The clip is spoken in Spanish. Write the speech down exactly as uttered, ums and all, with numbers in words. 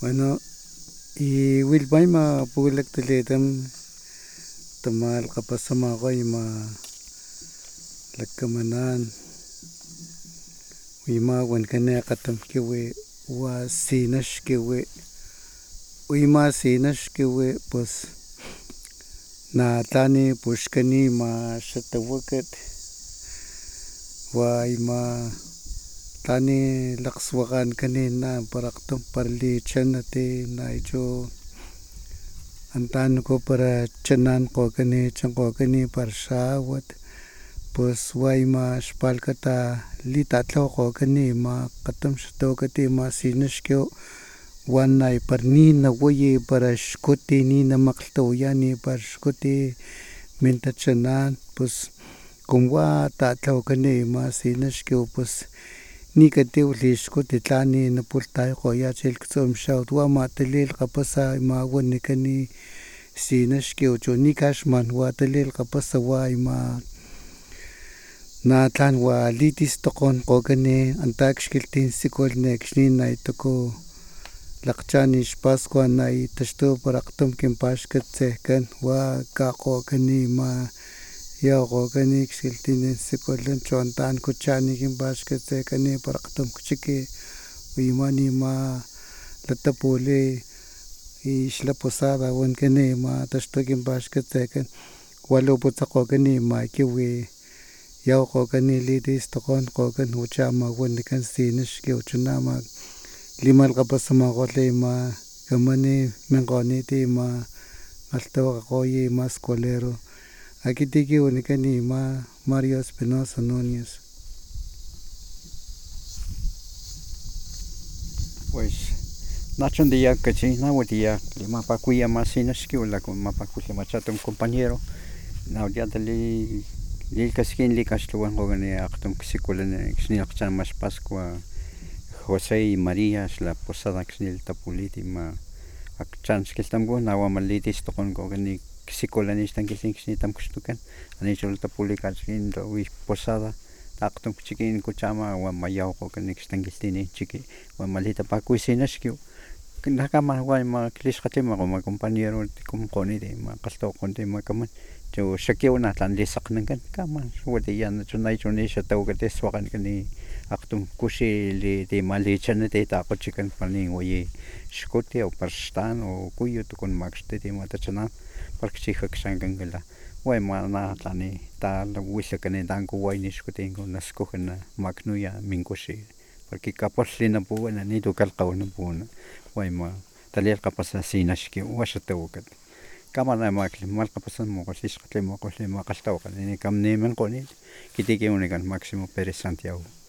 Bueno, y Wilbaima Pugilak Teletam Tamal Kapasama Guayma Lakamanan Wima Wankane Katam Kiwi wa Sinash Kiwi Wima Sinash Kiwi pues na tani pushkani ma shatawakat wa ima tani lakswakan kanina paraktum parli chanate na icho antan ko para chanan ko kani chan ko kani par shawat pues wa ima shpalkata lita tlo ko kani ma katam shto kati ma sinashkyo wanay parni na waye para shkuti ni na maklto yani par shkuti minta chanan pues kumwa ta tlo kani ma sinashkyo pues ni kati uli shkuti tlani na pultay ko ya chel ksom shaut wa ma telil kapasa ma wani kani sinashkyo cho ni kashman wa telil kapasa wa ima na tlan wa litis tokon ko kani antak shkiltin sikol nekshni na itoko lakchani shpaskwa na itashto paraktum kimpashkatsehkan wa kako kani ma yaw ko kani kshiltin sikolan chontan kuchani kimpashkatsehkani paraktum kuchiki uimani ma latapuli ishla posada wan kani ma tashto kimpashkatsehkan walo putsako kani ma kiwi yaw ko kani litis tokon ko kan uchama wani kan sinashkyo chunama limal kapasama kotle ma kamani mengoniti ma altawa koyi ma escuelero akitiki unikani ma Mario Espinosa Núñez. Pues nachon día kachi na día lima pakuya ma sinashkyo la con ma pakuya machato un compañero na día dali lil kaskin li kashluwan ko gani aktum kisikulan kisni akchan mas Pascua José y María la posada kisnil tapuliti ma akchan skiltamgo na wa malitis tokon ko gani kisikolanis tan kisin kisni tam kustukan ani chol tapuli kaskin do wi posada aktum chikin kuchama wa mayaw ko gani kistan kistini chiki wa malita pakuisinashkyo nakama wa ma klis khatima ko ma compañero kum koni de ma kasto konte ma kaman jo shakyo na tan le saknan kan kama wadi yan chunay chunay sa taw kate swakan kani aktum kushi le de mali chane te ta ko chicken pani oye shkote o parstan o kuyo to kon maxte de mata chana parkchi khaksan gangala wai ma na tani ta la wisa kani dan ko wai ni shkote ko nasko kana maknuya minkoshi porque kaposlina po na ni to kalqaw na po na wai ma talir kapasa sinashki washa tawkat kama na makli mal kapasan mo ko sis katli mo ko le makaltaw kan ni kam nemen ko ni kitiki unikan Maximo Perez Santiago.